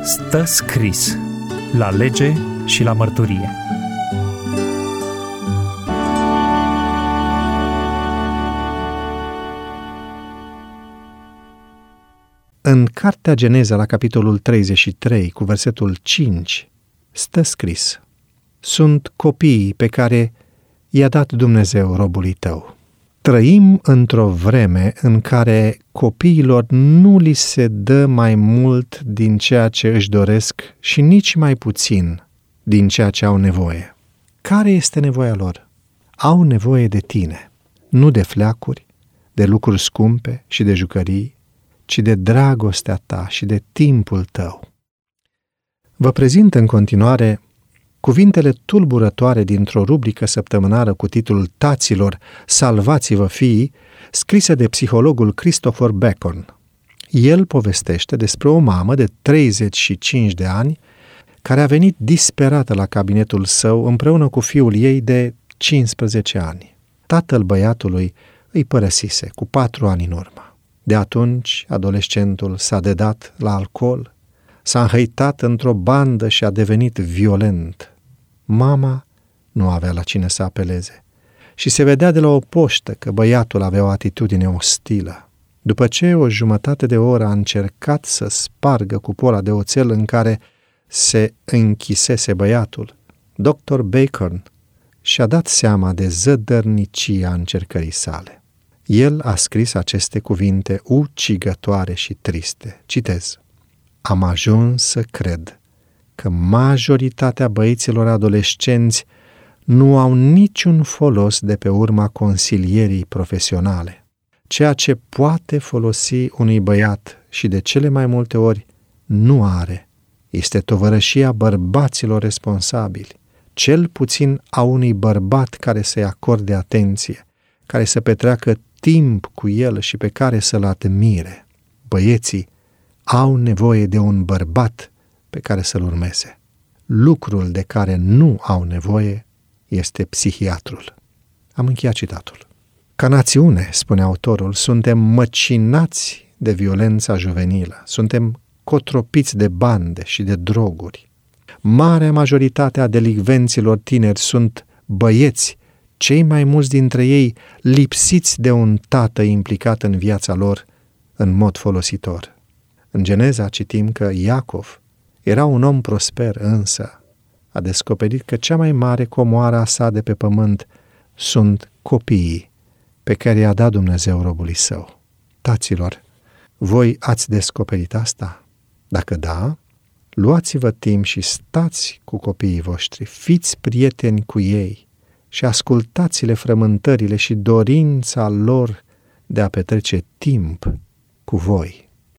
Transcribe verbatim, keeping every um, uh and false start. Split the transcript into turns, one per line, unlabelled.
Stă scris la lege și la mărturie.
În Cartea Geneza, la capitolul treizeci și trei, cu versetul cinci, stă scris: sunt copiii pe care i-a dat Dumnezeu robului tău. Trăim într-o vreme în care copiilor nu li se dă mai mult din ceea ce își doresc și nici mai puțin din ceea ce au nevoie. Care este nevoia lor? Au nevoie de tine, nu de fleacuri, de lucruri scumpe și de jucării, ci de dragostea ta și de timpul tău. Vă prezint în continuare cuvintele tulburătoare dintr-o rubrică săptămânală cu titlul Taților, salvați-vă fiii, scrisă de psihologul Christopher Bacon. El povestește despre o mamă de treizeci și cinci de ani care a venit disperată la cabinetul său împreună cu fiul ei de cincisprezece ani. Tatăl băiatului îi părăsise cu patru ani în urmă. De atunci, adolescentul s-a dedat la alcool, s-a înhăitat într-o bandă și a devenit violent. Mama nu avea la cine să apeleze și se vedea de la o poștă că băiatul avea o atitudine ostilă. După ce o jumătate de oră a încercat să spargă cupola de oțel în care se închisese băiatul, doctor Bacon și-a dat seama de zădărnicia încercării sale. El a scris aceste cuvinte ucigătoare și triste. Citez: am ajuns să cred că majoritatea băieților adolescenți nu au niciun folos de pe urma consilierii profesionale. Ceea ce poate folosi unui băiat și de cele mai multe ori nu are, este tovărășia bărbaților responsabili, cel puțin a unui bărbat care să-i acorde atenție, care să petreacă timp cu el și pe care să-l admire. Băieții au nevoie de un bărbat pe care să-l urmeze. Lucrul de care nu au nevoie este psihiatrul. Am încheiat citatul. Ca națiune, spune autorul, suntem măcinați de violența juvenilă, suntem cotropiți de bande și de droguri. Marea majoritate a delicvenților tineri sunt băieți, cei mai mulți dintre ei lipsiți de un tată implicat în viața lor în mod folositor. În Geneza citim că Iacov era un om prosper, însă a descoperit că cea mai mare comoară a sa de pe pământ sunt copiii pe care i-a dat Dumnezeu robului său. Taților, voi ați descoperit asta? Dacă da, luați-vă timp și stați cu copiii voștri, fiți prieteni cu ei și ascultați-le frământările și dorința lor de a petrece timp cu voi.